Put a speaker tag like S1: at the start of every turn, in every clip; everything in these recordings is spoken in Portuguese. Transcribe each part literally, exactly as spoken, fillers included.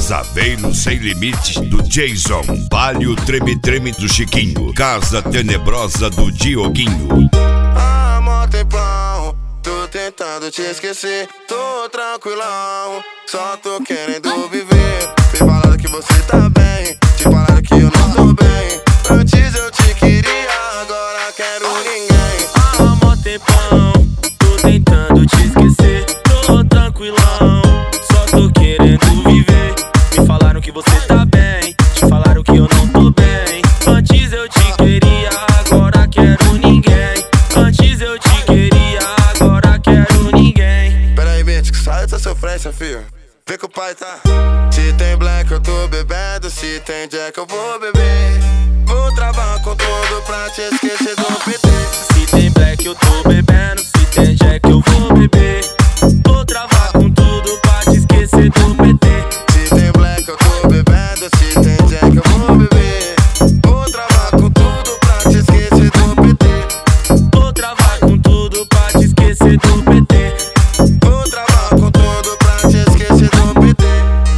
S1: Zaveiro sem limites do Jason, Palio treme-treme do Chiquinho, Casa tenebrosa do Dioguinho.
S2: Há mó tempão, tô tentando te esquecer, tô tranquilão, só tô querendo viver. Me falaram que você tá bem, te falaram que eu não tô bem. Antes eu te queria, agora quero ninguém.
S3: Há mó tempão, tô tentando te esquecer, tô tranquilão, só tô querendo viver. Me falaram que você tá bem, te falaram que eu não tô bem. Antes eu te queria, agora quero ninguém. Antes eu te queria, agora quero ninguém.
S2: Pera aí, bitch, que sai dessa sofrência, filho. Vê que o pai tá. Se tem black eu tô bebendo, se tem jack eu vou beber. Vou travar com tudo pra te esquecer do P T.
S3: Se tem black eu tô bebendo, se tem jack eu vou beber. Vou travar com tudo pra te esquecer do P T.
S2: Se tem black eu tô bebendo, se tem jack eu vou beber. Vou travar com tudo pra te esquecer do P T.
S3: Vou travar com tudo pra te esquecer do P T.
S2: Vou travar com tudo pra te esquecer do P T.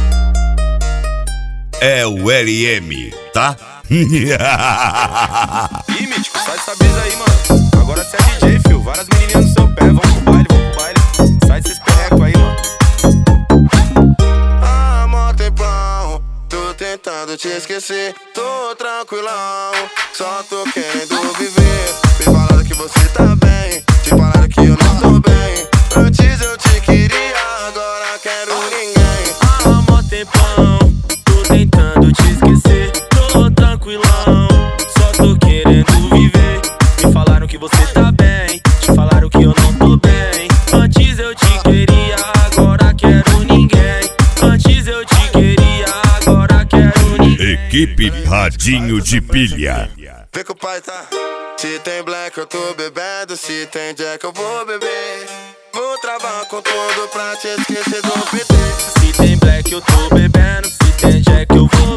S1: É o L M, tá?
S4: Ih, mítico, sai dessa brisa aí, mano. Agora cê é D J, fio. Várias menininhas no seu pé. Vamos pro baile, vamos pro baile. Sai desses perrecos aí, mano.
S2: Há mó tempão, tô tentando te esquecer, tô tranquilão, só tô querendo viver. Me falaram que você tá bem, te falaram que eu não tô bem. Antes eu te queria, agora quero ninguém.
S3: Há mó tempão, tô tentando te esquecer, tô tranquilão, só tô querendo viver. Me falaram que você tá bem, te falaram que eu não tô bem. Antes eu te queria, agora quero ninguém. Antes eu te queria, agora quero ninguém.
S1: Equipe Radinho de Pilha.
S2: Vê que o pai tá. Se tem black eu tô bebendo, se tem jack eu vou beber. Vou travar com tudo pra te esquecer do P T.
S3: Se tem black eu tô bebendo, se tem jack eu vou